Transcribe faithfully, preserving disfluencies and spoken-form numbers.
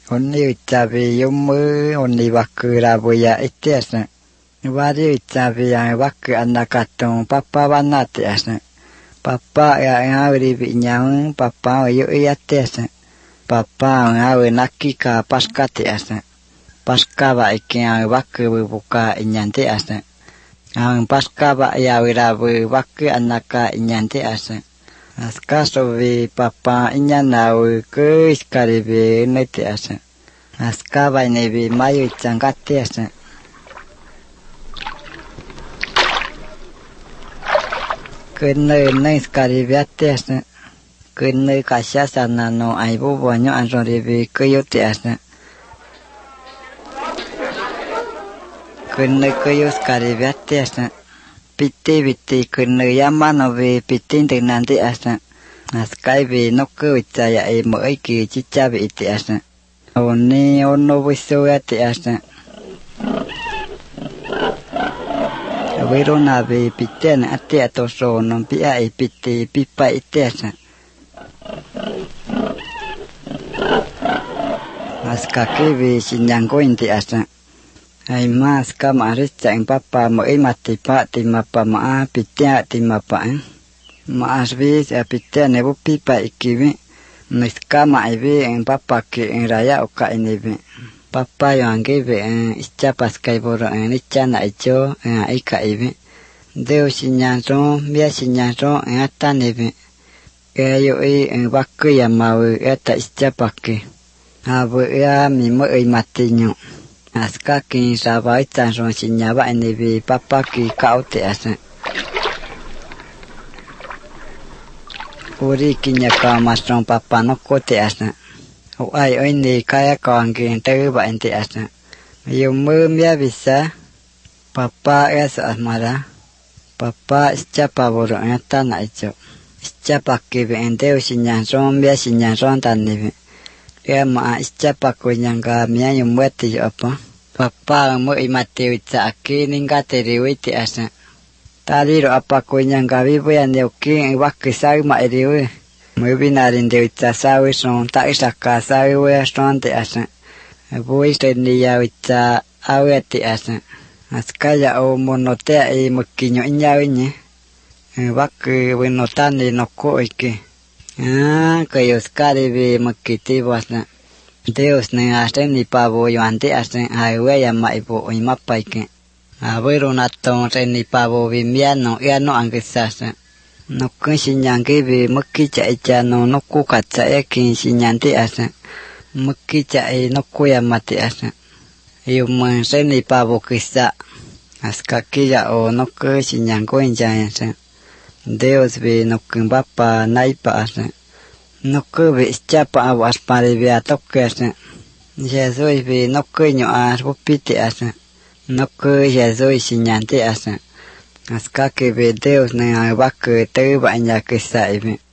Onni ucavi yumu onni wakku rabuya itiasna. Wari ucavi yang wakku anakatung papa wanati asna. Papa ya ngawri binyang papa yu iyatiasna. Papa ngawi nakika paskati asna. Paska ba iki ang wakku buka inyanti asna. Ang paska ba ya wirabu wakku anaka inyanti asna. Askaso vi papa inyanawi ke iskaribi neti asna. Askaba nebi mayu cangkati asna. Kene ne iskaribi ati asna. Kene kasya sana no aibu banyo anjoribi keyuti asna. Kene keyu iskaribi ati asna. Piti biti kene yamano vi piti nanti asna. Askai vi noku ucaya e mo iki cicabi iti asna. Oni ono wisu ati asna. Wiro nabi piti ati atoso nompia e piti pipa iti asna. Askaki vi sinyangko inti asna. Ai mas kam aris cang papa mo e mati pa ti mapa ma piti ati mapa eh. Mas vi sa piti ne bu pipa ikiwi. Miska ma iwi en papa ki en raya oka iniwi. Papa yang kiwi en isca paskai boro en isca na ijo en ika iwi. Deo sinyanso mia sinyanso en ata niwi. Kayo i en wakku ya mau eta isca paki. Abu ya mi mo e mati nyo. Aska ki sabai tanso sinyaba iniwi papa ki kaute asa. Uri kinya ka masong papa no kote asna. Uai oini kaya kawangi terba ente asna. Yumu mia bisa. Papa esa asmara. Papa iscapa boro ngata na ijo. Iscapa kibi ente usinyan son mia sinyan son tanibi. Ia maa iscapa kunyangka mia yumu eti jo apa. Papa mu imati uca aki ningka teri witi asna. Tadi ro apa kunyangka wibu yang deuki wakku sawi ma eriwe. Mui narin deuta sawi son tak isaka sawi we son te asa. Bui stendi ya uca awe te asa. Askaya o monote ai mukinyo inyawinya. Wakku winotani noko iki. Ah, kayo skari bi mukiti wasna. Deus ne asten ni pavo yo ante asten aiwe ya maipo imapa iki. Abuelo nato reni pavo vimiano ya no angesasa. No kunsinyangi vi mukicha echa no no kukacha ekin sinyanti asa. Mukicha e no kuya mati asa. Yuman reni pavo kisa. Askakia o no kunsinyango enja asa. Deus vi no kumbapa naipa asa. No kubi ischapa awas pari vi atoke asa. Jesus vi no kunyo as pupiti asa. No que ya soy sinyanti asa. Aska que ve Deus ne wakku terba nya ke saibe.